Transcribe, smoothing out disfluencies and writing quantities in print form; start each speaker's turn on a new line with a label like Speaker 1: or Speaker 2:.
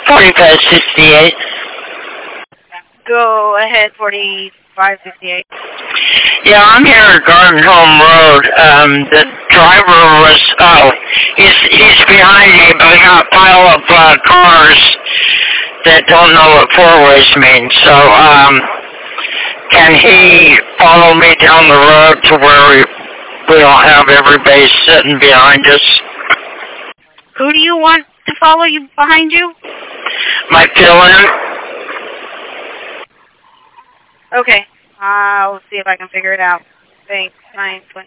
Speaker 1: 4568.
Speaker 2: Go ahead, 4568.
Speaker 1: Yeah, I'm here at Garden Home Road. The driver was, he's behind me, but we got a pile of cars that don't know what four ways means. So, can he follow me down the road to where we don't have everybody sitting behind us?
Speaker 2: Who do you want to follow you behind you?
Speaker 1: My fill-in?
Speaker 2: Okay. I'll see if I can figure it out. Thanks. 920.